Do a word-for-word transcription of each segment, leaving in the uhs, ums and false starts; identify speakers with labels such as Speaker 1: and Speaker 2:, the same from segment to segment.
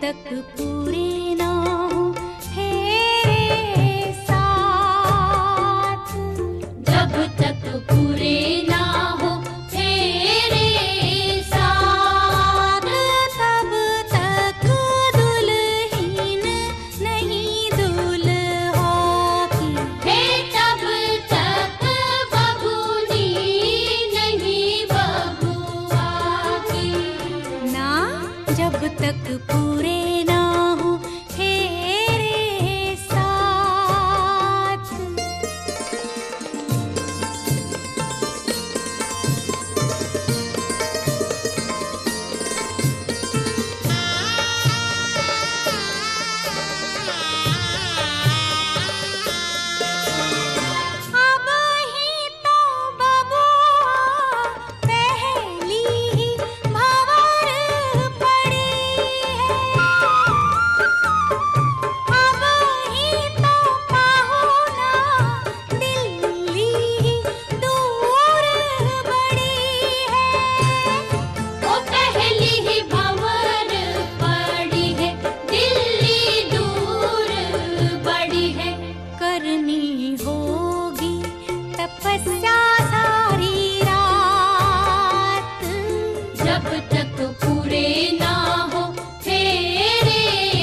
Speaker 1: तक पूरे ना हो तेरे साथ,
Speaker 2: जब तक पूरे ना हो तेरे साथ,
Speaker 1: तब तक दुल्हन नहीं दुल्हा की,
Speaker 2: हे तब तक बबूनी नहीं बबुआ की।
Speaker 1: ना जब तक पूरे ना हो तेरे साथ। अब ही तो बबुआ पहली ही भंवर पड़ी है, अब ही तो पाहुना दिल्ली ही दूर बड़ी है।
Speaker 2: वो पहली ही भंवर पड़ी है, दिल्ली दूर बड़ी है।
Speaker 1: करनी होगी तपस्या सारी रात,
Speaker 2: जब तक पूरे ना हो तेरे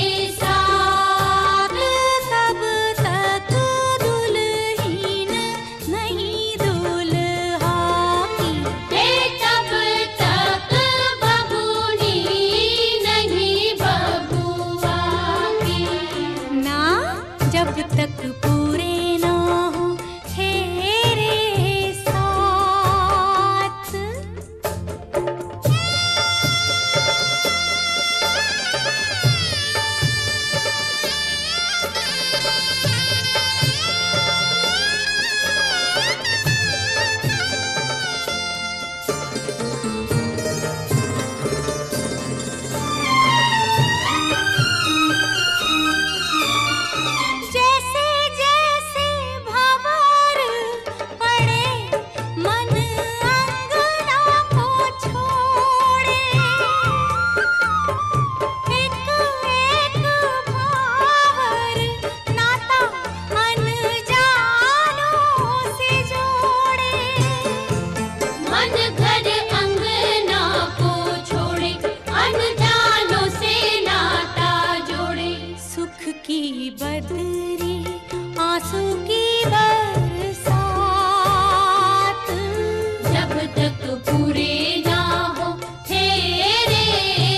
Speaker 2: साथ,
Speaker 1: तब तक दुल्हन नहीं दुल्हा की,
Speaker 2: हे तब तक बबूनी नहीं बबुआ की।
Speaker 1: ना जब तक पूरे ना हो तेरे साथ। जैसे जैसे भंवर पड़े मन अंगना को छोड़े, एक एक भंवर नाता अनजानों से जोड़े।
Speaker 2: मन घर अंगना को छोड़े, अनजानों से नाता जोड़े।
Speaker 1: सुख की बदरी आंसू की बरसात,
Speaker 2: जब तक पूरे ना हो तेरे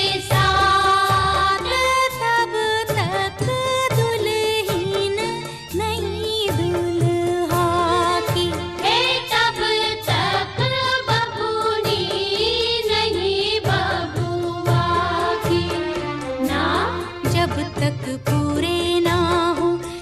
Speaker 2: साथ,
Speaker 1: तब तक दुल्हन नहीं दुल्हा की,
Speaker 2: हे तब तक बबूनी नहीं बबुआ की। ना
Speaker 1: जब तक पूरे ना हो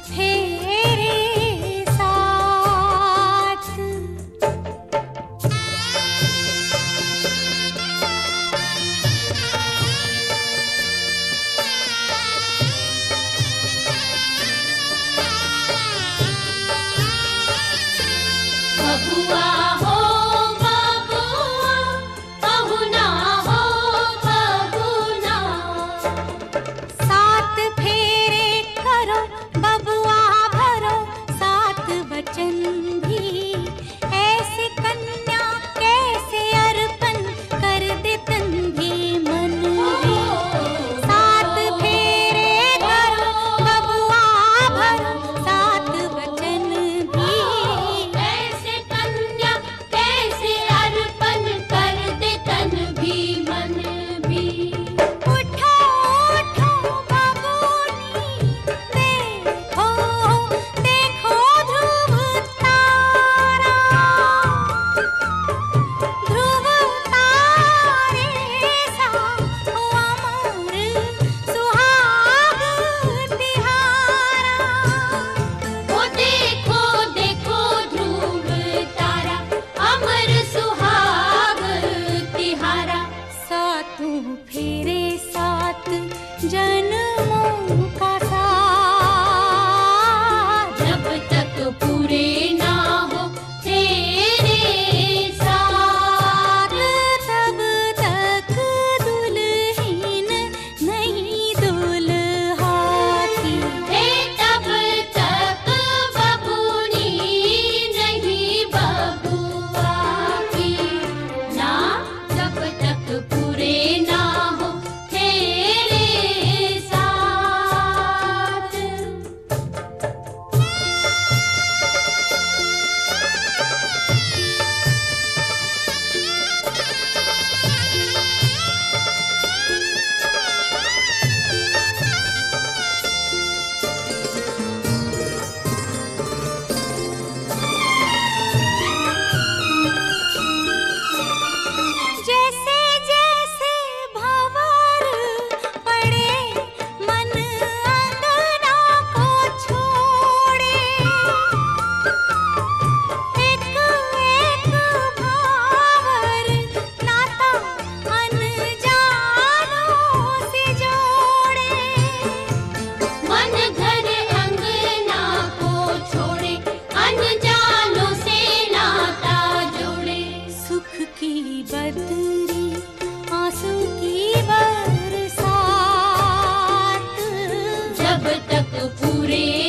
Speaker 2: पूरे